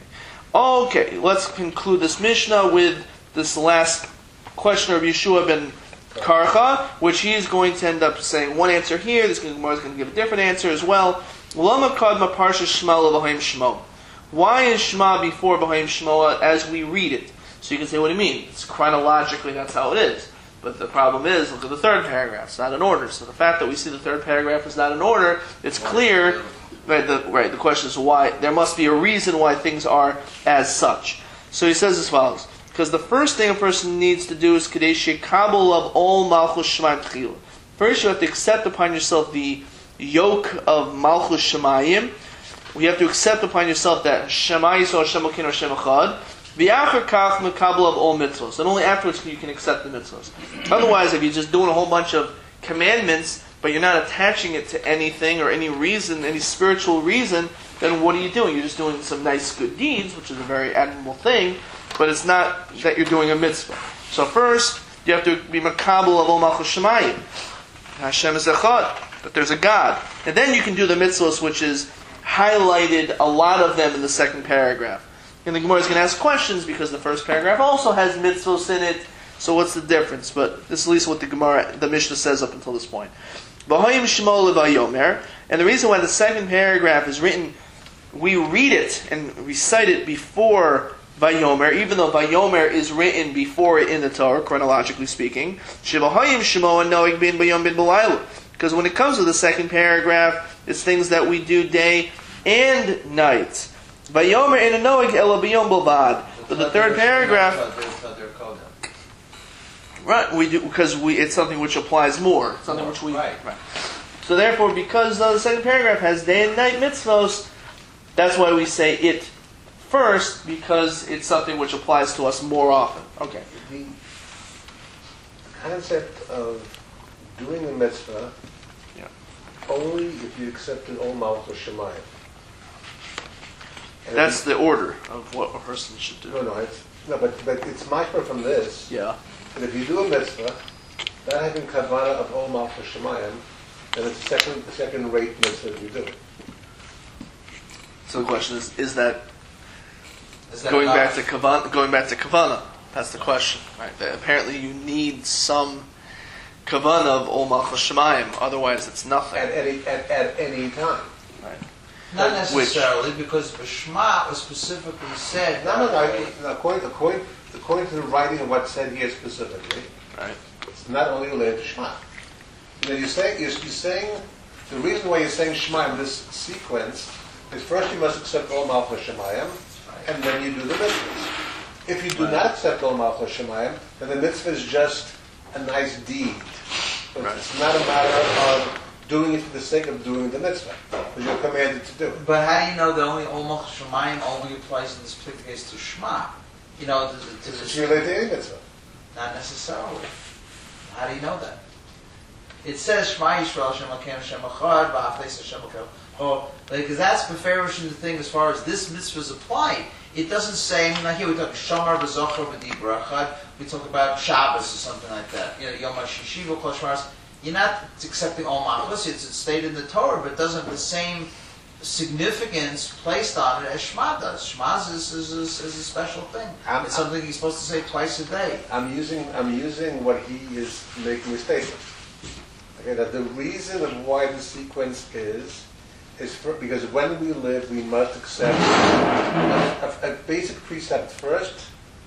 Okay, let's conclude this Mishnah with this last question of Yeshua ben Karcha, which he is going to end up saying one answer here. This Gemara is going to give a different answer as well. Lama kadma parsha Shema l'vahayim Shmo. Why is Shema before Bahayim Shmoa as we read it? So you can say, what do you mean? It's chronologically, that's how it is. But the problem is, look at the third paragraph. It's not in order. So the fact that we see the third paragraph is not in order, it's clear. Right, the, right, the question is why. There must be a reason why things are as such. So he says as follows. Because the first thing a person needs to do is Kadesh Kabul of all Malchus Shemaim Tchila. First you have to accept upon yourself the yoke of Malchus Shemayim. We have to accept upon yourself that Shema Yisrael, Hashem Elokeinu, Hashem Echad. V'achar kach mekabel of all mitzvos. And only afterwards you can accept the mitzvos. Otherwise, if you're just doing a whole bunch of commandments, but you're not attaching it to anything or any reason, any spiritual reason, then what are you doing? You're just doing some nice good deeds, which is a very admirable thing, but it's not that you're doing a mitzvah. So first, you have to be makabel of all malchus shemayim. Hashem is echad, that there's a God. And then you can do the mitzvahs, which is highlighted a lot of them in the second paragraph. And the Gemara is going to ask questions because the first paragraph also has mitzvahs in it. So what's the difference? But this is at least what the Gemara, the Mishnah says up until this point. V'hoyim shmo levayomer. And the reason why the second paragraph is written, we read it and recite it before Vayomer, even though Vayomer is written before it in the Torah, chronologically speaking. Shivahayim shmo and noig bin bayom bin b'layla. Because when it comes to the second paragraph, it's things that we do day and night. Vayomer in a noig ela bayom b'vad. But the third paragraph, right? We do because we it's something which applies more, something which we right. right. So therefore, because uh, the second paragraph has day and night mitzvos, that's why we say it first, because it's something which applies to us more often. Okay. The concept of doing a mitzvah Yeah. only if you accepted all malchus shemayim. And That's if the order of what a person should do. you, no, no, it's, no, but but it's mashma from this. Yeah. And if you do a mitzvah, not having kavana of all malchus shemayim, then it's a second second rate mitzvah if you do it. So the question is: Is that Is that going back enough? to kavana? Going back to kavana? That's the question, right? That apparently, you need some kavana of ol malchus shemayim, otherwise it's nothing. At any at, at any time. Right. Not Which- necessarily, because B'Shma was specifically said. No, no, that no. way. no, According, according, according to the writing of what's said here specifically, Right. it's not only related to Shema. You know, you're saying, you're, you're saying, the reason why you're saying Shema in this sequence is first you must accept all Malchus Shemayim, and then you do the mitzvahs. If you do Right. not accept all Malchus Shemayim, then the mitzvah is just a nice deed. But Right. it's not a matter of doing it for the sake of doing the mitzvah, because you're commanded to do it. But how do you know that only Omach Shemayim only applies in this particular case to Shema? You know, to, to, to It's the, related to any mitzvah. not necessarily. How do you know that? It says Shema Yisrael Hashem Elokeinu Hashem Echad V'Afteis Hashem Elokeinu. Oh, because that's beferish in the thing as far as this mitzvah is applied. It doesn't say, I mean, like here we talk Shamar V'Zochar V'Dibra Echad. We talk about Shabbos or something like that. You know, Yom HaShishi V'Kol Shmaros. You're not accepting all malchus. It's, it's stated in the Torah, but it doesn't have the same significance placed on it as Shema does. Shema is, is, is, is a special thing. I'm- It's something he's supposed to say twice a day. I'm using I'm using what he is making a statement. Okay, that the reason of why the sequence is is for, because when we live, we must accept a, a, a basic precept first,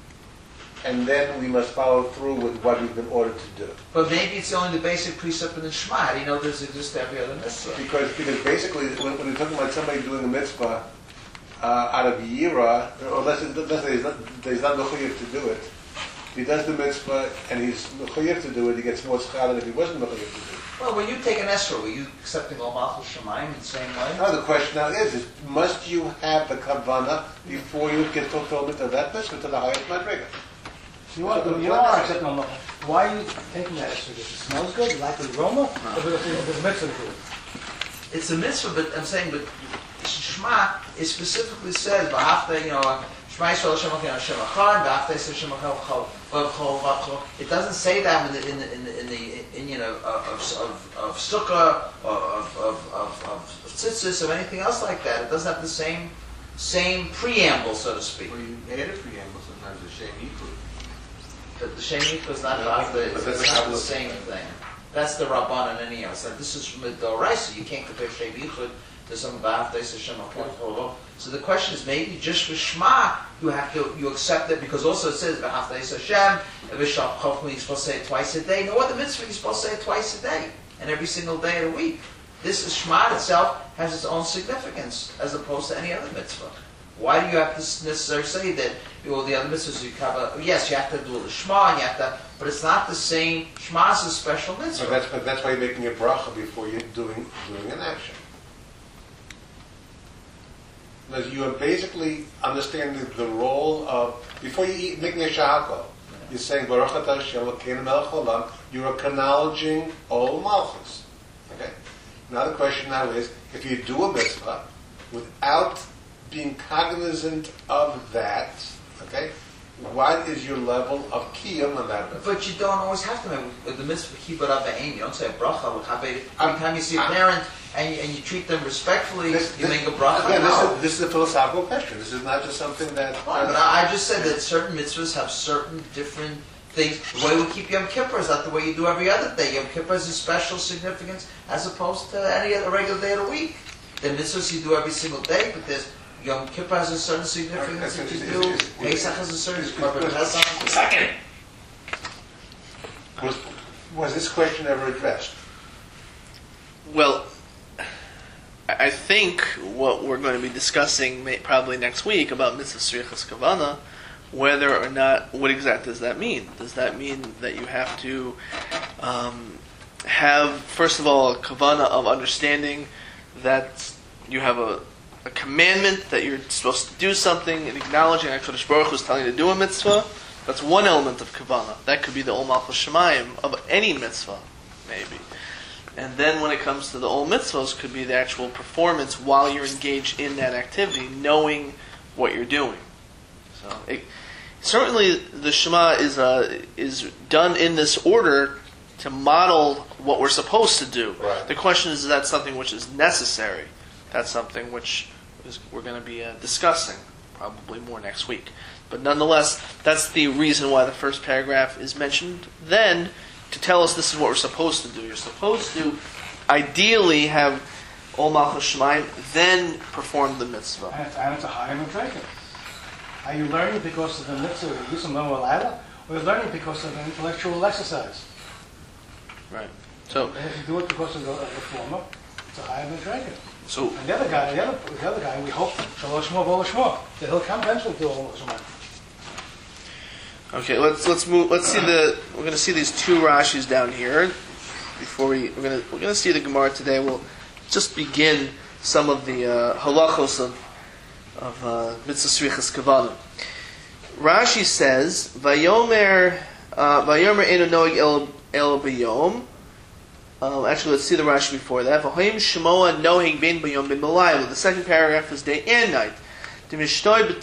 and then we must follow through with what we've been ordered to do. But maybe it's only the basic precept in the Shema. How do you know this exists every other mitzvah? Because because basically, when, when we're talking about somebody doing a mitzvah uh, out of yira, or unless, it, unless he's not he's not mechuyev to do it, he does the mitzvah and he's mechuyev to do it. He gets more schar than if he wasn't mechuyev to do it. Well, when you take an esrog, were you accepting all malchus shemayim in the same way? Now the question now is, is must you have the kavana before you get fulfillment of that mitzvah to the highest madriga? You are, you are accepting Allah. Why are you taking that extra? Because it smells good? You like the aroma? Or because it's a mitzvah to do it? It's a mitzvah, but I'm saying, but Shema, it specifically says, "V'hafta," you know, Shema Yisrael Hashem Elokeinu Hashem Echad, V'hafta Hashem Echad V'chol V'chol. It doesn't say that in the in the in the, in the in, you know of of of sukkah or of of of of tzitzis or anything else like that. It doesn't have the same same preamble, so to speak. Well, you add a preamble sometimes to Shem Yichud. But the Shem Yichud is not No, about the, but it's that's a not couple the of- same thing. That's the Rabbanan anyhow. So this is from the Doraisa. You can't compare Shem Yichud to some Ba'afteis Hashem Echad. So the question is, maybe just for Shema, you have to you accept it because also it says Ba'afteis Hashem and V'sham Chokma. You're supposed to say it twice a day. No other mitzvah you're supposed to say it twice a day and every single day of the week. This is Shema itself has its own significance as opposed to any other mitzvah. Why do you have to necessarily say that, well, the other mitzvahs you cover, yes, you have to do the Shema, and you have to, but it's not the same. Shema is a special So mitzvah. that's but that's why you're making a bracha before you're doing doing an action. Now, you are basically understanding the role of, before you eat, making a shahako, you're saying, Baruch atah Hashem Elokeinu melech haolam, you're acknowledging Ol Malchus. Okay? Now the question now is, if you do a mitzvah without being cognizant of that, okay, what is your level of kiyum on that mitzvah? But you don't always have to make the mitzvah kibbut abayim. You don't say a bracha. Every I'm- time you see a I'm- parent and you, and you treat them respectfully, This- you this- make a bracha. Again, this, No. is, this is a philosophical question. This is not just something that... Fine, but I I just said that certain mitzvahs have certain different things. The way we keep Yom Kippur is not the way you do every other day. Yom Kippur has a special significance as opposed to any other regular day of the week. The mitzvahs you do every single day, but there's Yom Kippur has a certain significance that you do. Pesach has a certain significance. Second. Was, was this question ever addressed? Well, I I think what we're going to be discussing may, probably next week about mitzvah srichas kavana, whether or not, what exactly does that mean? Does that mean that you have to um, have, first of all, a kavana of understanding that you have a, a commandment that you're supposed to do something and acknowledging HaKadosh Baruch Hu is telling you to do a mitzvah? That's one element of kavana. That could be the Ol Malchus Shemayim of any mitzvah, maybe. And then when it comes to the Ol Mitzvahs, could be the actual performance while you're engaged in that activity, knowing what you're doing. So it, certainly the Shema is uh, is done in this order to model what we're supposed to do. Right. The question is, is that something which is necessary? That's something which is, we're going to be uh, discussing probably more next week. But nonetheless, that's the reason why the first paragraph is mentioned then, to tell us this is what we're supposed to do. You're supposed to ideally have Ol Malchus Shemayim, then perform the mitzvah. And it's, and it's a higher nutrition. Are you learning because of the mitzvah of Yisum Noah Laila, or you're learning because of an intellectual exercise? Right. So, And if you do it because of the, of the former, it's a higher nutrition. so And the other guy, the other, the other guy, we hope, Shalosh Shmo V'Olo Shmo, that he'll come eventually to Ol Shemayim. okay. Let's let's move. Let's see the. We're going to see these two Rashis down here. Before we we're going to we're going to see the Gemara today. We'll just begin some of the uh, halachos of of uh, mitzvah srichas kavana. Rashi says, "Vayomer uh, Vayomer enu noeg el el b'yom." Um, actually, let's see the Rashi before that. V'hoim shmoa noheg ben b'yom ben b'layla. The second paragraph is day and night. He uses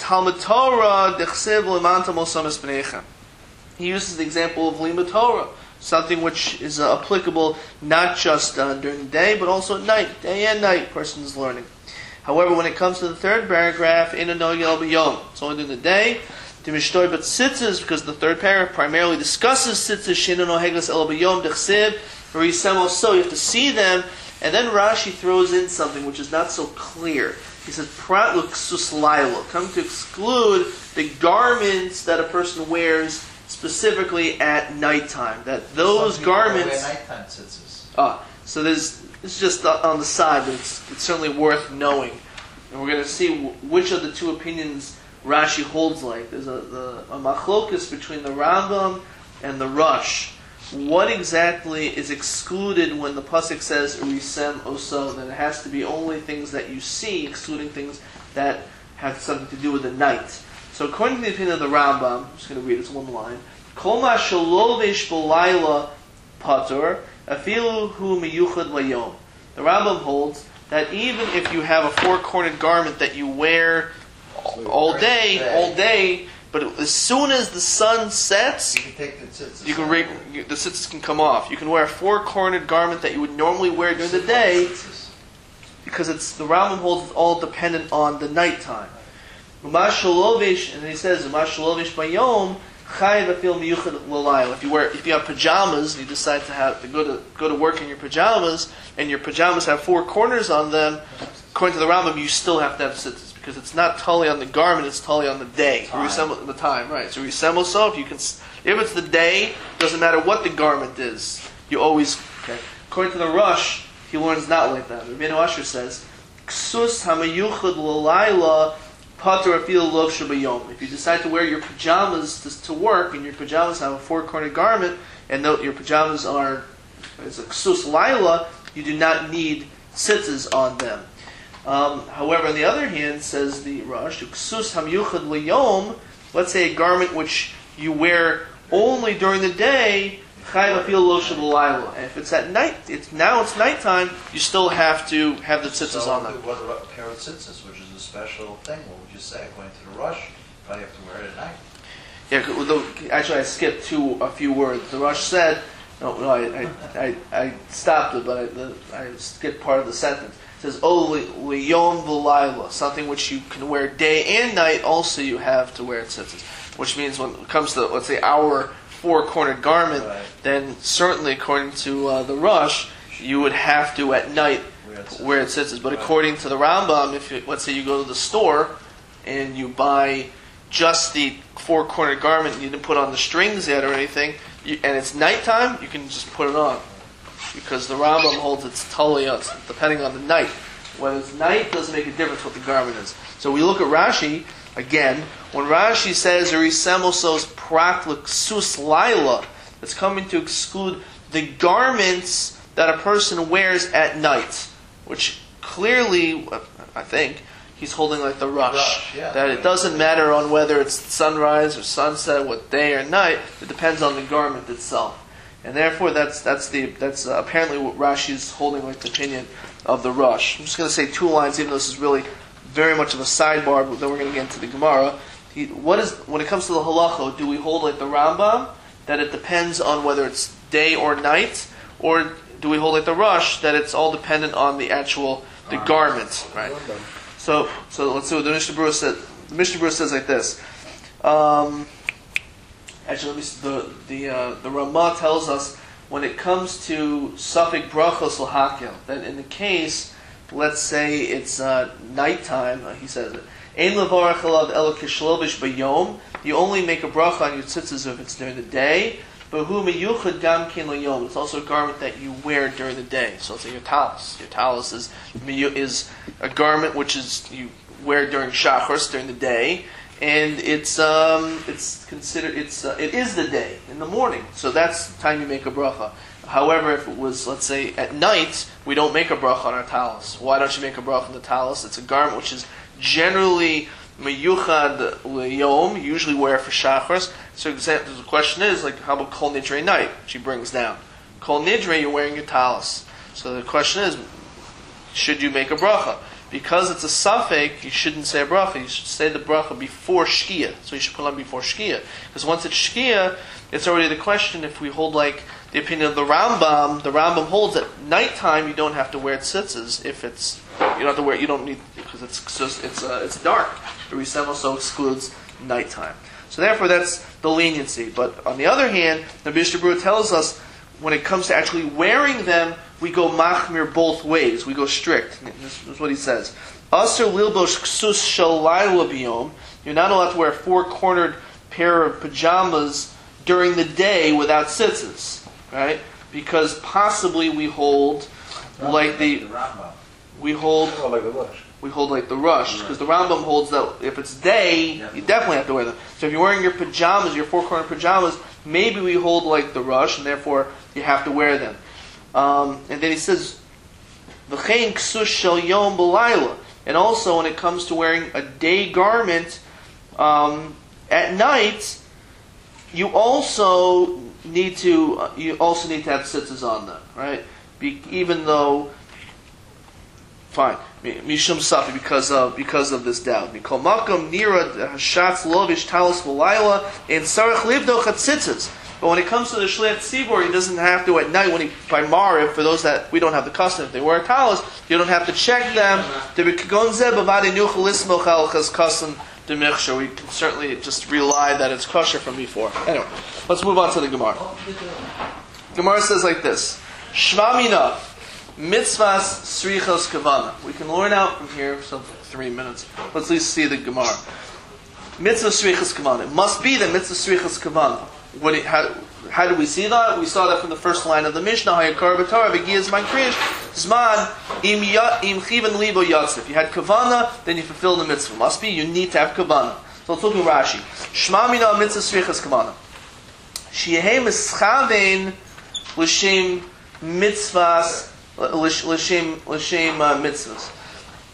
the example of Limud Torah, something which is uh, applicable not just uh, during the day, but also at night, day and night, person is learning. However, when it comes to the third paragraph, in a noyel b'yom, it's only during the day. Dimishtoy but sitzes, because the third paragraph primarily discusses sitzes, shinu noheglas el b'yom dechsiv, v'risem so you have to see them, and then Rashi throws in something which is not so clear. He says, Prat luksus laila, come to exclude the garments that a person wears specifically at nighttime. That those Some people garments. wear nighttime tzitzis. Ah, so there's it's just on the side, but it's, it's certainly worth knowing. And we're going to see w- which of the two opinions Rashi holds like. There's a, the, a machlokus between the Rambam and the Rush. What exactly is excluded when the pasuk says "Risem oso"? That it has to be only things that you see, excluding things that have something to do with the night. So, according to the opinion of the Rambam, I'm just going to read this one line: "Kol ma shalovish b'layla patur, afilu hu miyuchad layom." The Rambam holds that even if you have a four-cornered garment that you wear all day, all day, but as soon as the sun sets, You can take the tzitzis. you can re- you, the tzitzis can come off. You can wear a four-cornered garment that you would normally wear during the day, because it's the Rambam holds it's all dependent on the nighttime. Umashalovish, and he says Umashalovish bayom chayiv afil miyuchad l'layla. If you wear, if you have pajamas, and you decide to have to go to go to work in your pajamas, and your pajamas have four corners on them, according to the Rambam, you still have to have tzitzis. Because it's not totally on the garment, it's totally on the day. Time. Resemble the time, right? So resemble so if you can, if it's the day, doesn't matter what the garment is. You always okay. According to the Rush, he learns not like that. Rabbeinu Asher says, "Ksus hamayuchad l'layla patur afil lov shabayom." If you decide to wear your pajamas to, to work, and your pajamas have a four-cornered garment, and though your pajamas are it's a ksus laila, you do not need tzitzis on them. Um, however, on the other hand, says the Rosh, Ksus Hamyuchad Liyom, let's say a garment which you wear only during the day, Chayv Afil Lo Shabalayla. And if it's at night, it's now it's nighttime, you still have to have the tzitzis so on them. what about a pair of tzitzis, which is a special thing? What would you say according to the Rush? Probably have to wear it at night. Yeah, the, actually, I skipped two a few words. The Rosh said, no, no, I, I, I, I stopped it, but I, the, I skipped part of the sentence. It says, "Oh, liyom v'layla," something which you can wear day and night. Also, you have to wear tzitzis, which means when it comes to, let's say, our four-cornered garment, Right. then certainly, according to uh, the Rosh, you would have to at night Wear tzitzis. wear tzitzis. But Right. according to the Rambam, if you, let's say you go to the store and you buy just the four-cornered garment, and you didn't put on the strings yet or anything, you, and it's nighttime, you can just put it on. Because the Rambam holds it's taliyot, depending on the night. Whether it's night, doesn't make a difference what the garment is. So we look at Rashi, again, when Rashi says, Erisemosos pratlik sus laila, it's coming to exclude the garments that a person wears at night, which clearly, I think, he's holding like the Rush. Rush, yeah. That it doesn't matter on whether it's sunrise or sunset, what day or night, it depends on the garment itself. And therefore, that's that's the that's uh, apparently what Rashi is holding like the opinion of the Rush. I'm just going to say two lines, even though this is really very much of a sidebar, but then we're going to get into the Gemara. He, what is when it comes to the halacha? Do we hold like the Rambam that it depends on whether it's day or night, or do we hold like the Rush that it's all dependent on the actual the garment, right? So so let's see what the Mishnah Berurah said. The Mishnah Berurah says like this. Um, Actually, let me see, the the uh, the Ramah tells us when it comes to Safek Brachos L'Hakel, that in the case, let's say it's uh, nighttime, uh, he says it, Ein Levarach Alav Elo Kishlovish Bayom, you only make a bracha on your tzitzis if it's during the day, but Hu Meyuchad Gam Kin L'Yom, it's also a garment that you wear during the day. So let's say your talis. Your talis is, is a garment which is you wear during Shachos, during the day, and it's um, it's considered it's uh, it is the day in the morning, so that's the time you make a bracha. However, if it was, let's say, at night, we don't make a bracha on our talis. Why don't you make a bracha on the talis? It's a garment which is generally meyuchad leyom, usually wear for shachars. So the question is, like, how about kol nidre night? She brings down kol nidre, you're wearing your talis. So the question is, should you make a bracha? Because it's a safek, you shouldn't say a bracha. You should say the bracha before shkia. So you should put on before shkia. Because once it's shkia, it's already the question if we hold like the opinion of the Rambam. The Rambam holds at nighttime you don't have to wear tzitzis if it's you don't have to wear you don't need because it's just, it's uh, it's dark. The Risem also excludes nighttime. So therefore that's the leniency. But on the other hand, the Mishnah Berurah tells us when it comes to actually wearing them, we go machmir both ways. We go strict. This is what he says. Asur lilbosh ksus shalayla biyom. You're not allowed to wear a four-cornered pair of pajamas during the day without tzitzis, right? Because possibly we hold like the we hold Oh, like the Rush. we hold like the Rush, because the Rambam holds that if it's day, you definitely have to wear them. So if you're wearing your pajamas, your four-cornered pajamas, maybe we hold like the Rush, and therefore you have to wear them. Um, and then he says, "V'chein ksus shel yom b'layla." And also, when it comes to wearing a day garment um, at night, you also need to uh, you also need to have tzitzis on them, right? Be, even though, fine, mishum safi because of because of this doubt. Mikol makom nira hashatz lovish talis v'layla and sarach livdo chatzitzis. But when it comes to the shliach tzibur, he doesn't have to at night when he by mariv. For those that we don't have the custom, if they wear talis, you don't have to check them. To be gonzeh b'vadi nuchel ismochal chas kasan demichsher. We can certainly just rely that it's kosher from before. Anyway, let's move on to the Gemara. Gemara says like this: Shma mina mitzvahs srichos kavana. We can learn out from here. So three minutes. Let's at least see the Gemara. Mitzvah srichos kavana. It must be the mitzvah srichos kavana. What it, how, how do we see that? We saw that from the first line of the Mishnah. Hayakar b'Torah v'giyaz man kriyish zman im im chivan libo yatz. If you had kavana, then you fulfill the mitzvah. Must be you need to have kavana. So let's look at Rashi. Shma mina mitzvah srichas kavana. Sheyehei mischavein l'shem mitzvahs l'shem l'shem mitzvahs.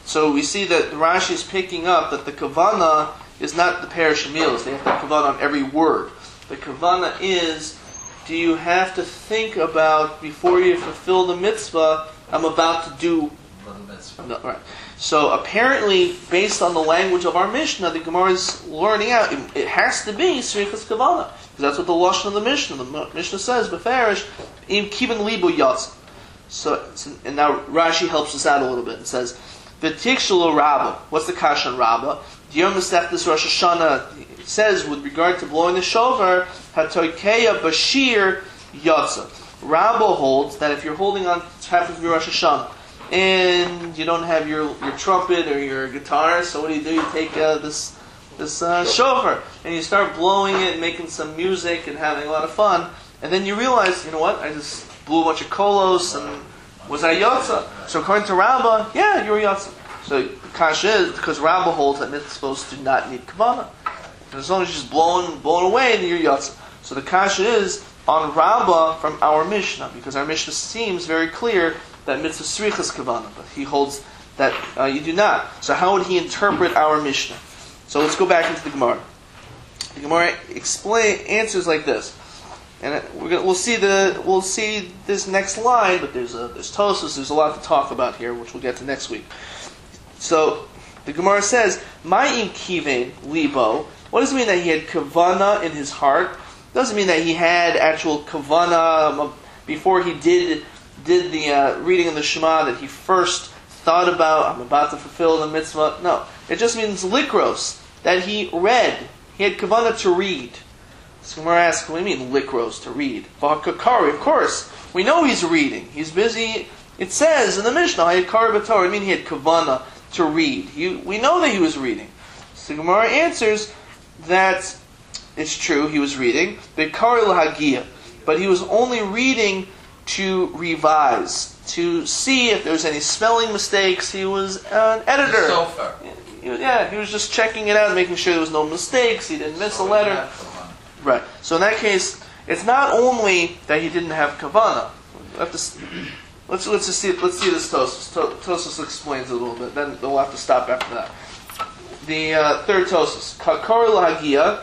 So we see that Rashi is picking up that the kavana is not the parish meals. They have to have kavana on every word. The kavana is, do you have to think about, before you fulfill the mitzvah, I'm about to do... No, right. So apparently, based on the language of our Mishnah, the Gemara is learning out, it, it has to be Srichas Kavana. Because that's what the Lashon of the Mishnah, the Mishnah says, Befarish, Im Kivan Libu Yatz. So, and now Rashi helps us out a little bit and says, V'tikshalo Rabbah. What's the Kashan Rabbah? Diyom Mesechtes Rosh Hashanah, it says, with regard to blowing the shofar, Hatoikeya Bashir Yatza. Rabbah holds that if you're holding on, it happens to be Rosh Hashanah, and you don't have your your trumpet or your guitar, so what do you do? You take uh, this this uh, shofar, and you start blowing it, and making some music, and having a lot of fun, and then you realize, you know what, I just blew a bunch of kolos, and was I yotza? So according to Rabbah, yeah, you're yotza. So the kasha is, because Rabbah holds that mitzvahs do not need kavana. As long as you're just blowing, blowing away, then you're yotza. So the kasha is on Rabbah from our Mishnah, because our Mishnah seems very clear that mitzvah srichas kavana, but he holds that uh, you do not. So how would he interpret our Mishnah? So let's go back into the Gemara. The Gemara explain answers like this, and we're gonna, we'll see the we'll see this next line. But there's a there's Tosfos, there's a lot to talk about here, which we'll get to next week. So the Gemara says, "Ma'im kivein libo." What does it mean that he had kavana in his heart? It doesn't mean that he had actual kavana um, before he did. did the uh, reading of the Shema, that he first thought about, I'm about to fulfill the mitzvah. No. It just means likros, that he read. He had kavanah to read. So we're asking, what do you mean likros, to read? V'hakakari, of course. We know he's reading. He's busy. It says in the Mishnah, hayakari b'torah. I mean he had kavanah to read. He, we know that he was reading. So Gemara answers that it's true, he was reading. V'kari l'hagia. But he was only reading to revise, to see if there's any spelling mistakes. He was an editor. So far. Yeah, he was just checking it out and making sure there was no mistakes. He didn't miss a letter. Right. So in that case, it's not only that he didn't have kavana. Have to, let's let's just see let's see this Tosfos. Tosfos explains it a little bit. Then we'll have to stop after that. The uh, third Tosfos, Kakar Lahagia.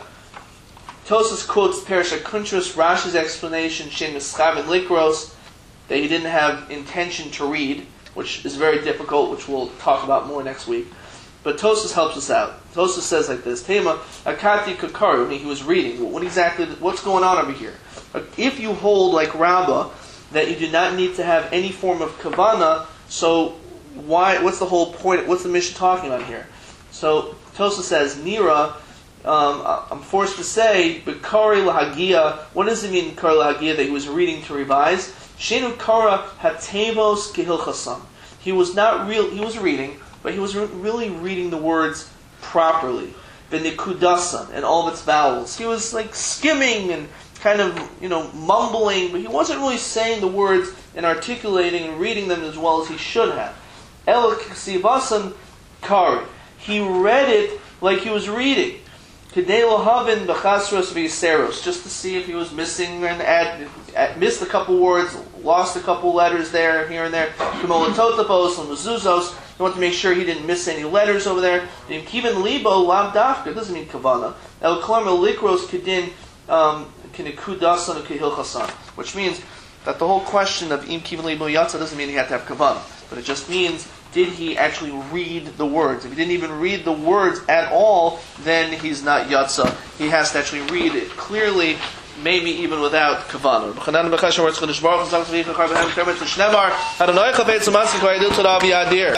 Tosfos quotes Parashat Kuntros, Rashi's explanation, Shem Mischav and Likros, that he didn't have intention to read, which is very difficult, which we'll talk about more next week. But Tosfos helps us out. Tosfos says like this: Tema Akati Kakaru. I mean, he was reading. What exactly? What's going on over here? If you hold like Rabbah that you do not need to have any form of kavana, so why? What's the whole point? What's the Mishnah talking about here? So Tosfos says Nira. Um, I'm forced to say, but Kari Lahagia, what does it mean, Kari Lahagia, that he was reading to revise? Shenu Kara Hatevos Kehilchasam. He was not real, he was reading, but he was re- really reading the words properly. Benikudasan, and all of its vowels. He was like skimming and kind of, you know, mumbling, but he wasn't really saying the words and articulating and reading them as well as he should have. El Ksivasan Kari. He read it like he was reading. Just to see if he was missing and add, add, missed a couple words, lost a couple letters there, here and there. You want to make sure he didn't miss any letters over there. Kivan libo lav dafka doesn't mean kavana. El klarma likros kedin kinikudasan kehilchasan, which means that the whole question of im kivan libo yatsa doesn't mean he had to have kavana, but it just means, did he actually read the words? If he didn't even read the words at all, then he's not yatsa. He has to actually read it clearly, maybe even without kavanah.